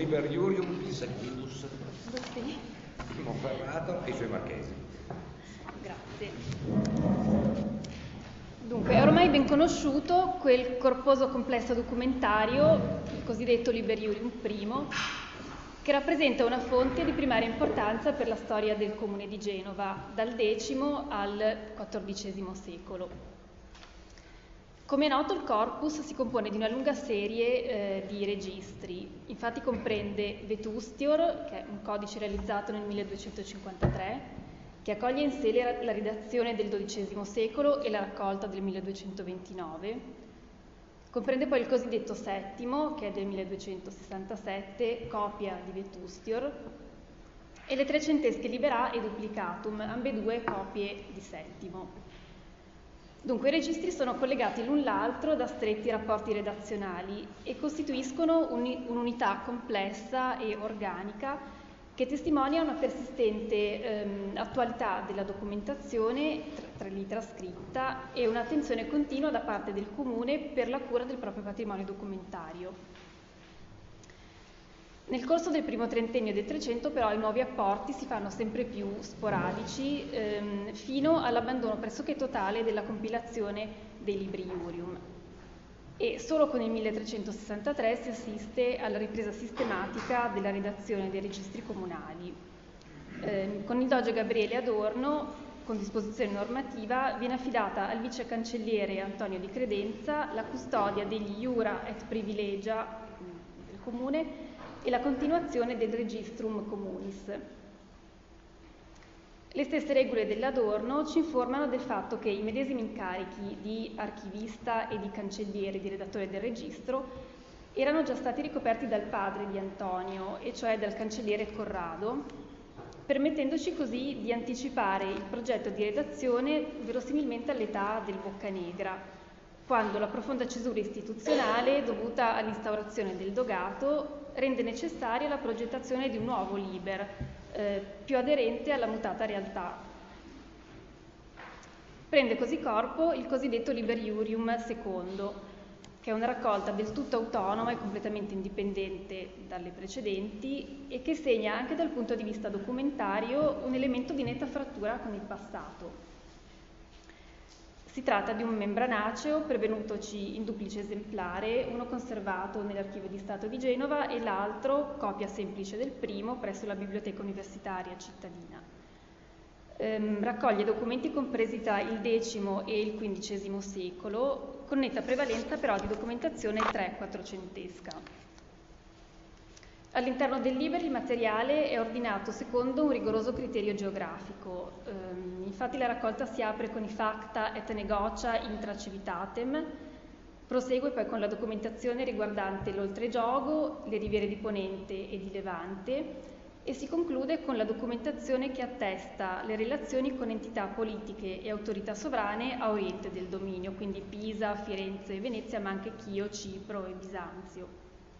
Liber Iurium Insegnibus, Monferrato e i suoi marchesi. Grazie. Dunque, è ormai ben conosciuto quel corposo complesso documentario, il cosiddetto Liber Iurium I, che rappresenta una fonte di primaria importanza per la storia del comune di Genova, dal X al XIV secolo. Come è noto, il corpus si compone di una lunga serie di registri. Infatti comprende Vetustior, che è un codice realizzato nel 1253, che accoglie in sé la redazione del XII secolo e la raccolta del 1229. Comprende poi il cosiddetto Settimo, che è del 1267, copia di Vetustior, e le Trecentesche Libera e Duplicatum, ambedue copie di Settimo. Dunque, i registri sono collegati l'un l'altro da stretti rapporti redazionali e costituiscono un'unità complessa e organica che testimonia una persistente attualità della documentazione tra lì trascritta e un'attenzione continua da parte del comune per la cura del proprio patrimonio documentario. Nel corso del primo trentennio del Trecento però i nuovi apporti si fanno sempre più sporadici fino all'abbandono pressoché totale della compilazione dei libri Iurium. E solo con il 1363 si assiste alla ripresa sistematica della redazione dei registri comunali. Con il doge Gabriele Adorno, con disposizione normativa, viene affidata al vicecancelliere Antonio Di Credenza la custodia degli iura et privilegia del comune e la continuazione del Registrum Communis. Le stesse regole dell'Adorno ci informano del fatto che i medesimi incarichi di archivista e di cancelliere, di redattore del registro, erano già stati ricoperti dal padre di Antonio, e cioè dal cancelliere Corrado, permettendoci così di anticipare il progetto di redazione verosimilmente all'età del Boccanegra, quando la profonda cesura istituzionale dovuta all'instaurazione del dogato rende necessaria la progettazione di un nuovo liber, più aderente alla mutata realtà. Prende così corpo il cosiddetto Liber Iurium II, che è una raccolta del tutto autonoma e completamente indipendente dalle precedenti e che segna anche dal punto di vista documentario un elemento di netta frattura con il passato. Si tratta di un membranaceo pervenutoci in duplice esemplare, uno conservato nell'Archivio di Stato di Genova e l'altro, copia semplice del primo, presso la Biblioteca Universitaria Cittadina. Raccoglie documenti compresi tra il X e il XV secolo, con netta prevalenza però di documentazione 3-400esca. All'interno del libro il materiale è ordinato secondo un rigoroso criterio geografico. Infatti la raccolta si apre con i facta et negotia intra civitatem, prosegue poi con la documentazione riguardante l'oltregiogo, le riviere di Ponente e di Levante e si conclude con la documentazione che attesta le relazioni con entità politiche e autorità sovrane a oriente del dominio, quindi Pisa, Firenze e Venezia, ma anche Chio, Cipro e Bisanzio.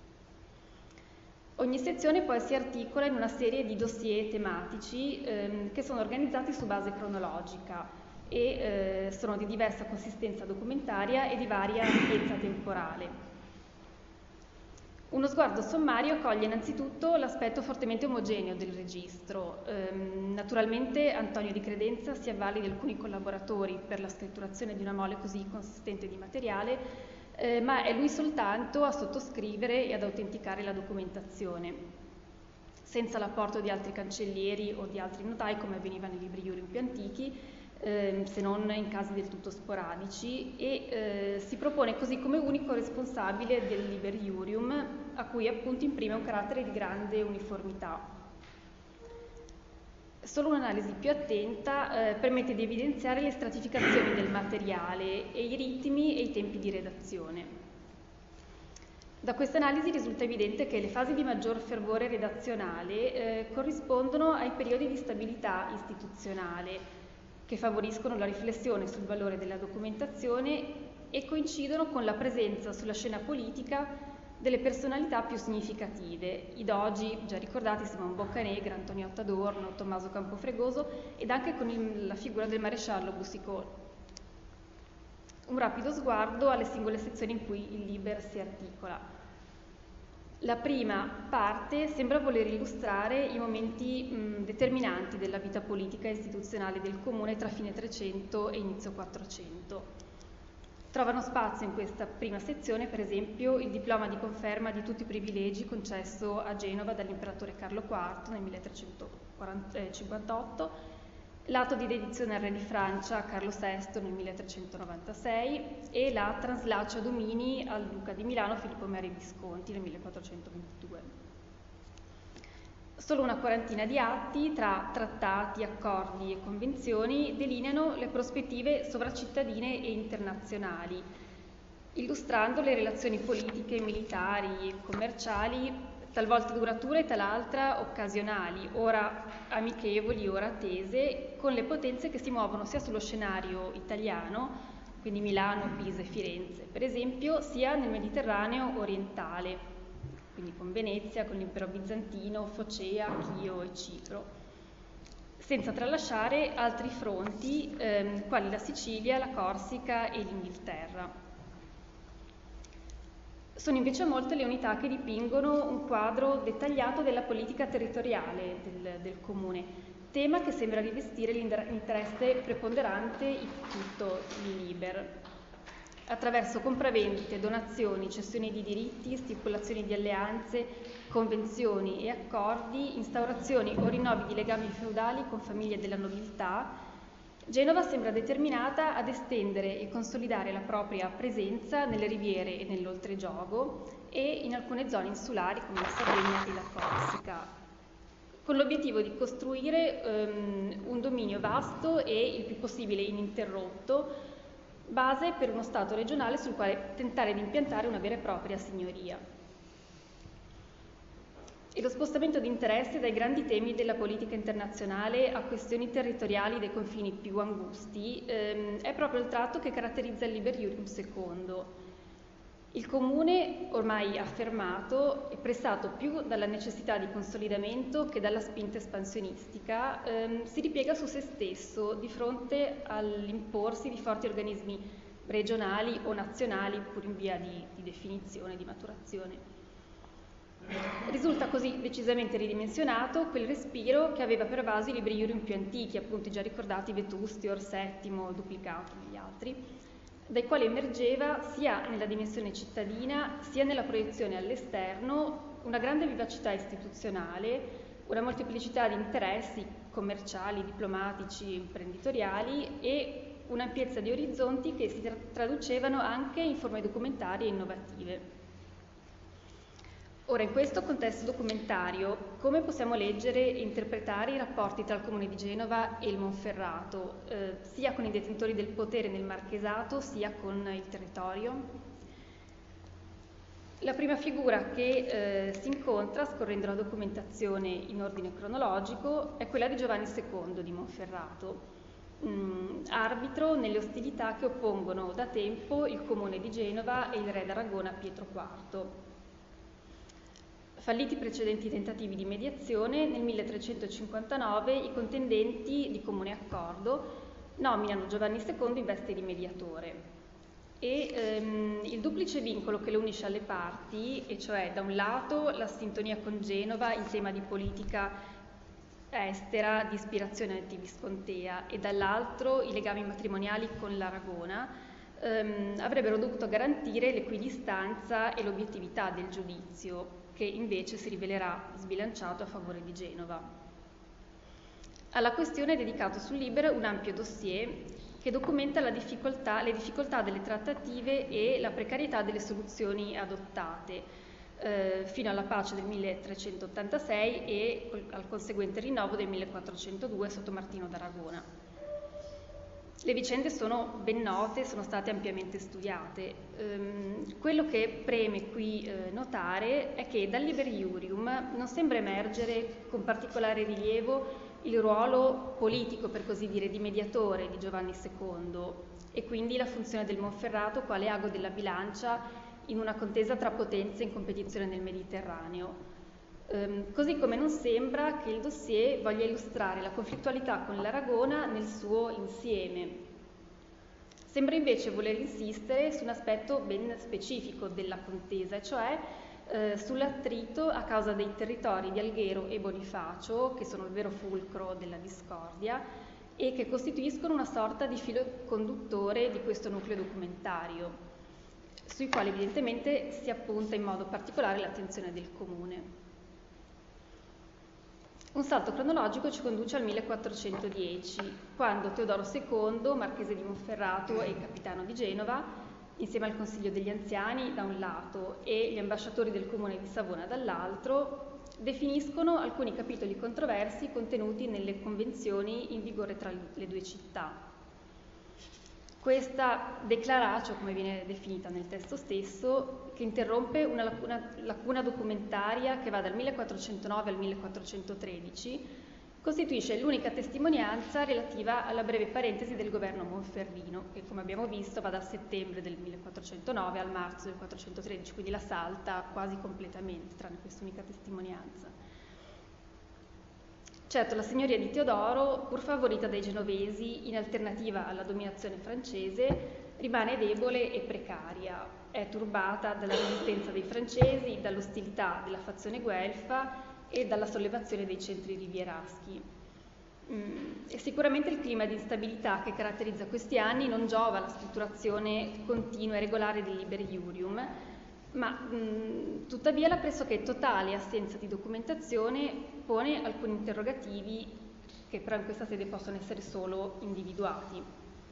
Ogni sezione poi si articola in una serie di dossier tematici che sono organizzati su base cronologica e sono di diversa consistenza documentaria e di varia ampiezza temporale. Uno sguardo sommario coglie innanzitutto l'aspetto fortemente omogeneo del registro. Naturalmente Antonio Di Credenza si avvale di alcuni collaboratori per la scritturazione di una mole così consistente di materiale, ma è lui soltanto a sottoscrivere e ad autenticare la documentazione, senza l'apporto di altri cancellieri o di altri notai come avveniva nei libri Iurium più antichi, se non in casi del tutto sporadici, e si propone così come unico responsabile del Liber Iurium, a cui appunto imprime un carattere di grande uniformità. Solo un'analisi più attenta permette di evidenziare le stratificazioni del materiale e i ritmi e i tempi di redazione. Da questa analisi risulta evidente che le fasi di maggior fervore redazionale corrispondono ai periodi di stabilità istituzionale, che favoriscono la riflessione sul valore della documentazione e coincidono con la presenza sulla scena politica delle personalità più significative, i dogi già ricordati Simon Boccanegra, Antoniotto Adorno, Tommaso Campofregoso ed anche con la figura del maresciallo Boucicaut. Un rapido sguardo alle singole sezioni in cui il Liber si articola. La prima parte sembra voler illustrare i momenti determinanti della vita politica e istituzionale del comune tra fine 300 e inizio 400. Trovano spazio in questa prima sezione, per esempio, il diploma di conferma di tutti i privilegi concesso a Genova dall'imperatore Carlo IV nel 1358, l'atto di dedizione al re di Francia Carlo VI nel 1396 e la translaccia domini al duca di Milano Filippo Maria Visconti nel 1422. Solo una quarantina di atti tra trattati, accordi e convenzioni delineano le prospettive sovracittadine e internazionali, illustrando le relazioni politiche, militari e commerciali, talvolta durature, tal'altra occasionali, ora amichevoli, ora tese, con le potenze che si muovono sia sullo scenario italiano, quindi Milano, Pisa e Firenze, per esempio, sia nel Mediterraneo orientale, quindi con Venezia, con l'impero bizantino, Focea, Chio e Cipro, senza tralasciare altri fronti quali la Sicilia, la Corsica e l'Inghilterra. Sono invece molte le unità che dipingono un quadro dettagliato della politica territoriale del comune, tema che sembra rivestire l'interesse preponderante in tutto il Liber, attraverso compravendite, donazioni, cessioni di diritti, stipulazioni di alleanze, convenzioni e accordi, instaurazioni o rinnovi di legami feudali con famiglie della nobiltà. Genova sembra determinata ad estendere e consolidare la propria presenza nelle riviere e nell'oltregiogo e in alcune zone insulari come la Sardegna e la Corsica, con l'obiettivo di costruire un dominio vasto e il più possibile ininterrotto, base per uno Stato regionale sul quale tentare di impiantare una vera e propria signoria. E lo spostamento di interesse dai grandi temi della politica internazionale a questioni territoriali dei confini più angusti è proprio il tratto che caratterizza il Liber Iurum II. Il comune, ormai affermato e pressato più dalla necessità di consolidamento che dalla spinta espansionistica, si ripiega su se stesso di fronte all'imporsi di forti organismi regionali o nazionali, pur in via di definizione, di maturazione. Risulta così decisamente ridimensionato quel respiro che aveva pervaso i libri iurum più antichi, appunto già ricordati Vetustio, Orsettimo, Duplicato e gli altri, dai quali emergeva sia nella dimensione cittadina sia nella proiezione all'esterno una grande vivacità istituzionale, una molteplicità di interessi commerciali, diplomatici, imprenditoriali e un'ampiezza di orizzonti che si traducevano anche in forme documentarie innovative. Ora, in questo contesto documentario, come possiamo leggere e interpretare i rapporti tra il Comune di Genova e il Monferrato, sia con i detentori del potere nel Marchesato, sia con il territorio? La prima figura che si incontra, scorrendo la documentazione in ordine cronologico, è quella di Giovanni II di Monferrato, arbitro nelle ostilità che oppongono da tempo il Comune di Genova e il re d'Aragona Pietro IV. Falliti i precedenti tentativi di mediazione, nel 1359 i contendenti di comune accordo nominano Giovanni II in veste di mediatore e il duplice vincolo che lo unisce alle parti, e cioè da un lato la sintonia con Genova in tema di politica estera di ispirazione antiviscontea e dall'altro i legami matrimoniali con l'Aragona, avrebbero dovuto garantire l'equidistanza e l'obiettività del giudizio, che invece si rivelerà sbilanciato a favore di Genova. Alla questione è dedicato sul Liber un ampio dossier che documenta le difficoltà delle trattative e la precarietà delle soluzioni adottate, fino alla pace del 1386 e al conseguente rinnovo del 1402 sotto Martino d'Aragona. Le vicende sono ben note, sono state ampiamente studiate. Quello che preme qui notare è che dal Liber Iurium non sembra emergere con particolare rilievo il ruolo politico, per così dire, di mediatore di Giovanni II e quindi la funzione del Monferrato quale ago della bilancia in una contesa tra potenze in competizione nel Mediterraneo. Così come non sembra che il dossier voglia illustrare la conflittualità con l'Aragona nel suo insieme. Sembra invece voler insistere su un aspetto ben specifico della contesa, cioè sull'attrito a causa dei territori di Alghero e Bonifacio, che sono il vero fulcro della discordia e che costituiscono una sorta di filo conduttore di questo nucleo documentario, sui quali evidentemente si appunta in modo particolare l'attenzione del Comune. Un salto cronologico ci conduce al 1410, quando Teodoro II, marchese di Monferrato e capitano di Genova, insieme al Consiglio degli Anziani da un lato e gli ambasciatori del Comune di Savona dall'altro, definiscono alcuni capitoli controversi contenuti nelle convenzioni in vigore tra le due città. Questa declaratio, come viene definita nel testo stesso, che interrompe una lacuna documentaria che va dal 1409 al 1413, costituisce l'unica testimonianza relativa alla breve parentesi del governo monferrino, che come abbiamo visto va dal settembre del 1409 al marzo del 1413, quindi la salta quasi completamente, tranne quest'unica testimonianza. Certo, la signoria di Teodoro, pur favorita dai genovesi in alternativa alla dominazione francese, rimane debole e precaria. È turbata dalla resistenza dei francesi, dall'ostilità della fazione guelfa e dalla sollevazione dei centri rivieraschi. E sicuramente il clima di instabilità che caratterizza questi anni non giova alla strutturazione continua e regolare del Liber Iurium, ma tuttavia la pressoché totale assenza di documentazione pone alcuni interrogativi che però in questa sede possono essere solo individuati.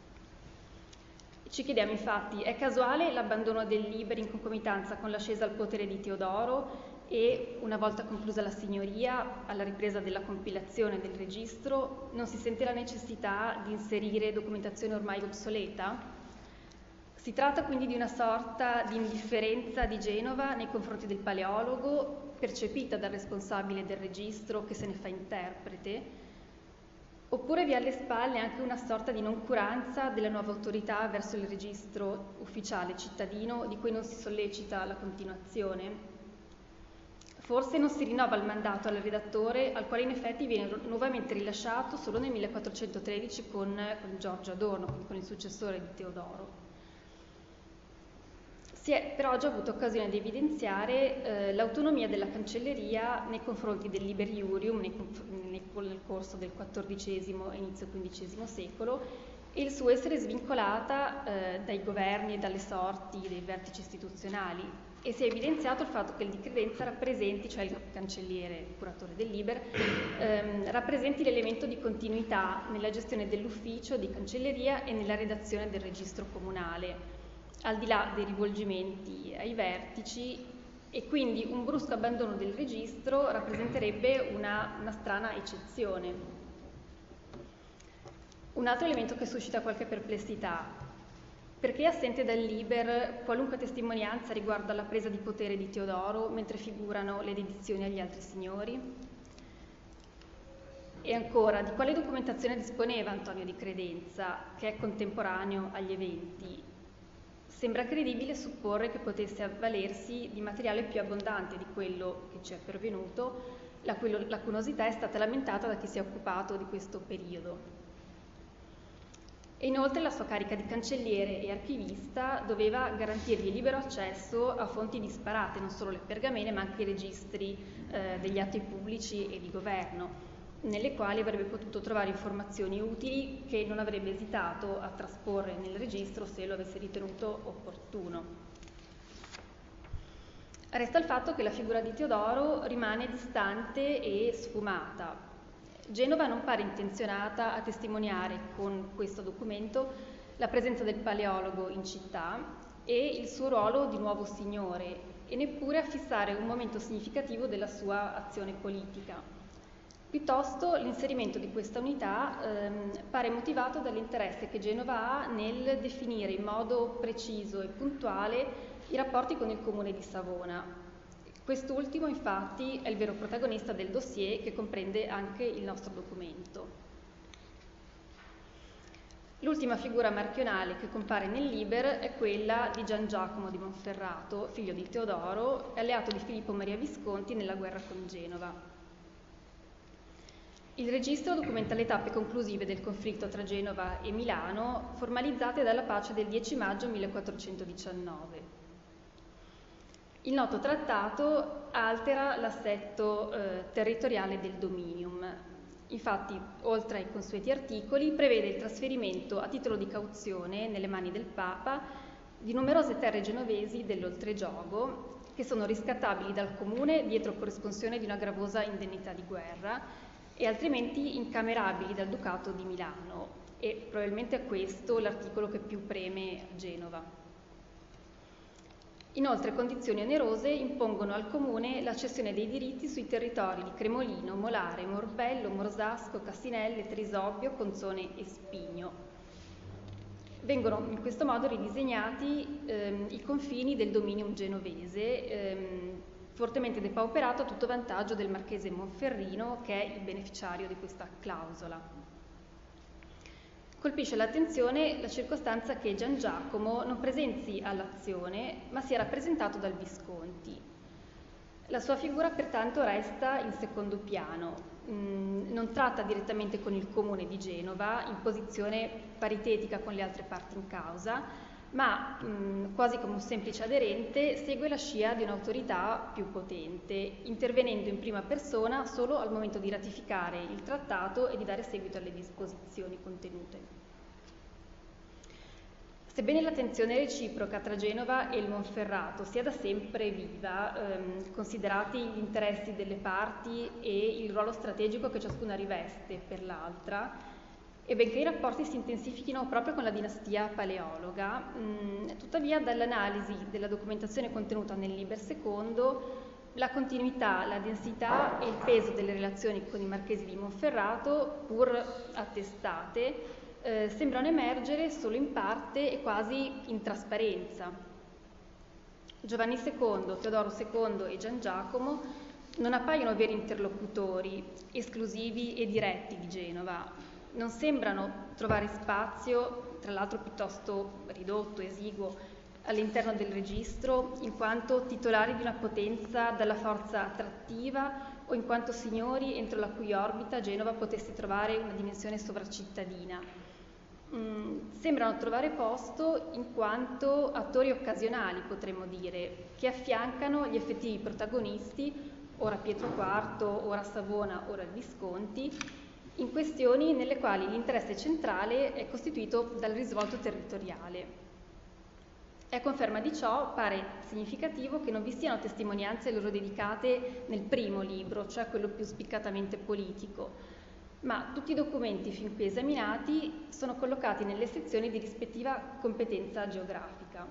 Ci chiediamo infatti, è casuale l'abbandono del Liber in concomitanza con l'ascesa al potere di Teodoro e, una volta conclusa la signoria, alla ripresa della compilazione del registro, non si sente la necessità di inserire documentazione ormai obsoleta? Si tratta quindi di una sorta di indifferenza di Genova nei confronti del paleologo, percepita dal responsabile del registro che se ne fa interprete, oppure vi è alle spalle anche una sorta di noncuranza della nuova autorità verso il registro ufficiale cittadino di cui non si sollecita la continuazione? Forse non si rinnova il mandato al redattore, al quale in effetti viene nuovamente rilasciato solo nel 1413 con Giorgio Adorno, quindi con il successore di Teodoro. Si è però già avuto occasione di evidenziare l'autonomia della cancelleria nei confronti del Liber Iurium nel corso del XIV e inizio XV secolo e il suo essere svincolata dai governi e dalle sorti dei vertici istituzionali, e si è evidenziato il fatto che il di credenza rappresenti, cioè il cancelliere curatore del Liber, rappresenti l'elemento di continuità nella gestione dell'ufficio di cancelleria e nella redazione del registro comunale, al di là dei rivolgimenti ai vertici, e quindi un brusco abbandono del registro rappresenterebbe una strana eccezione. Un altro elemento che suscita qualche perplessità: perché è assente dal Liber qualunque testimonianza riguardo alla presa di potere di Teodoro mentre figurano le dedizioni agli altri signori? E ancora, di quale documentazione disponeva Antonio di Credenza, che è contemporaneo agli eventi? Sembra credibile supporre che potesse avvalersi di materiale più abbondante di quello che ci è pervenuto, la cui lacunosità è stata lamentata da chi si è occupato di questo periodo. E inoltre la sua carica di cancelliere e archivista doveva garantirgli libero accesso a fonti disparate, non solo le pergamene ma anche i registri degli atti pubblici e di governo, nelle quali avrebbe potuto trovare informazioni utili che non avrebbe esitato a trasporre nel registro se lo avesse ritenuto opportuno. Resta il fatto che la figura di Teodoro rimane distante e sfumata. Genova non pare intenzionata a testimoniare con questo documento la presenza del paleologo in città e il suo ruolo di nuovo signore, e neppure a fissare un momento significativo della sua azione politica. Piuttosto l'inserimento di questa unità pare motivato dall'interesse che Genova ha nel definire in modo preciso e puntuale i rapporti con il comune di Savona. Quest'ultimo infatti è il vero protagonista del dossier che comprende anche il nostro documento. L'ultima figura marchionale che compare nel Liber è quella di Gian Giacomo di Monferrato, figlio di Teodoro e alleato di Filippo Maria Visconti nella guerra con Genova. Il registro documenta le tappe conclusive del conflitto tra Genova e Milano, formalizzate dalla pace del 10 maggio 1419. Il noto trattato altera l'assetto territoriale del dominium. Infatti, oltre ai consueti articoli, prevede il trasferimento a titolo di cauzione nelle mani del Papa di numerose terre genovesi dell'oltregiogo, che sono riscattabili dal comune dietro corresponsione di una gravosa indennità di guerra e altrimenti incamerabili dal Ducato di Milano, e probabilmente è questo l'articolo che più preme a Genova. Inoltre condizioni onerose impongono al comune la cessione dei diritti sui territori di Cremolino, Molare, Morbello, Morsasco, Cassinelle, Trisobbio, Consone e Spigno. Vengono in questo modo ridisegnati i confini del dominium genovese, fortemente depauperato a tutto vantaggio del marchese Monferrino, che è il beneficiario di questa clausola. Colpisce l'attenzione la circostanza che Gian Giacomo non presenzi all'azione, ma sia rappresentato dal Visconti. La sua figura pertanto resta in secondo piano, non tratta direttamente con il comune di Genova, in posizione paritetica con le altre parti in causa, ma quasi come un semplice aderente segue la scia di un'autorità più potente, intervenendo in prima persona solo al momento di ratificare il trattato e di dare seguito alle disposizioni contenute. Sebbene la tensione reciproca tra Genova e il Monferrato sia da sempre viva, considerati gli interessi delle parti e il ruolo strategico che ciascuna riveste per l'altra, e benché i rapporti si intensifichino proprio con la dinastia paleologa, tuttavia dall'analisi della documentazione contenuta nel Liber Secondo, la continuità, la densità e il peso delle relazioni con i marchesi di Monferrato, pur attestate, sembrano emergere solo in parte e quasi in trasparenza. Giovanni II, Teodoro II e Gian Giacomo non appaiono veri interlocutori, esclusivi e diretti di Genova. Non sembrano trovare spazio, tra l'altro piuttosto ridotto, esiguo, all'interno del registro, in quanto titolari di una potenza dalla forza attrattiva o in quanto signori entro la cui orbita Genova potesse trovare una dimensione sovracittadina. Sembrano trovare posto in quanto attori occasionali, potremmo dire, che affiancano gli effettivi protagonisti, ora Pietro IV, ora Savona, ora il Visconti, in questioni nelle quali l'interesse centrale è costituito dal risvolto territoriale. E a conferma di ciò pare significativo che non vi siano testimonianze loro dedicate nel primo libro, cioè quello più spiccatamente politico, ma tutti i documenti fin qui esaminati sono collocati nelle sezioni di rispettiva competenza geografica.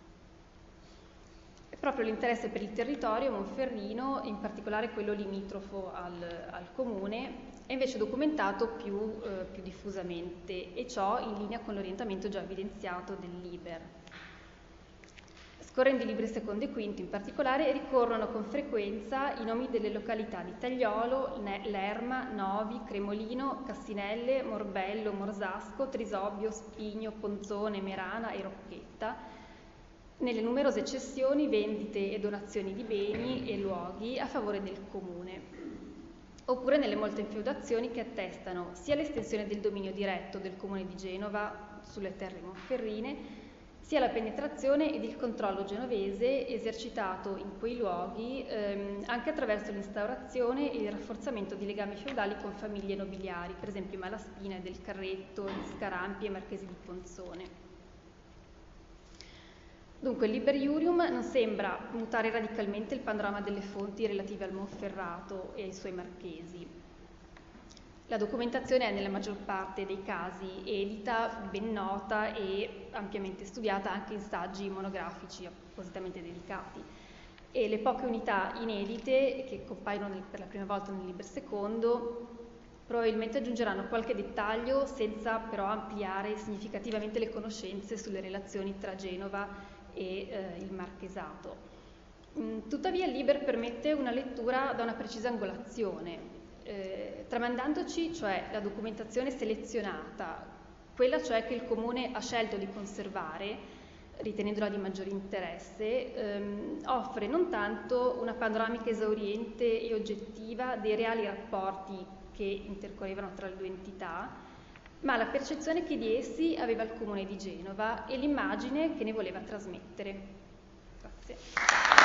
E proprio l'interesse per il territorio monferrino, in particolare quello limitrofo al comune, è invece documentato più diffusamente, e ciò in linea con l'orientamento già evidenziato del Liber. Scorrendo i libri secondo e quinto in particolare, ricorrono con frequenza i nomi delle località di Tagliolo, Lerma, Novi, Cremolino, Cassinelle, Morbello, Morsasco, Trisobbio, Spigno, Ponzone, Merana e Rocchetta, nelle numerose cessioni, vendite e donazioni di beni e luoghi a favore del comune, oppure nelle molte infeudazioni che attestano sia l'estensione del dominio diretto del comune di Genova sulle terre monferrine, sia la penetrazione ed il controllo genovese esercitato in quei luoghi anche attraverso l'instaurazione e il rafforzamento di legami feudali con famiglie nobiliari, per esempio i Malaspina e del Carretto, gli Scarampi e i Marchesi di Ponzone. Dunque il Liber Iurium non sembra mutare radicalmente il panorama delle fonti relative al Monferrato e ai suoi marchesi. La documentazione è nella maggior parte dei casi edita, ben nota e ampiamente studiata anche in saggi monografici appositamente dedicati, e le poche unità inedite che compaiono per la prima volta nel Liber Secondo probabilmente aggiungeranno qualche dettaglio senza però ampliare significativamente le conoscenze sulle relazioni tra Genova e il Marchesato. Tuttavia il Liber permette una lettura da una precisa angolazione, tramandandoci cioè la documentazione selezionata, quella cioè che il Comune ha scelto di conservare, ritenendola di maggiore interesse, offre non tanto una panoramica esauriente e oggettiva dei reali rapporti che intercorrevano tra le due entità, ma la percezione che di essi aveva il Comune di Genova e l'immagine che ne voleva trasmettere. Grazie.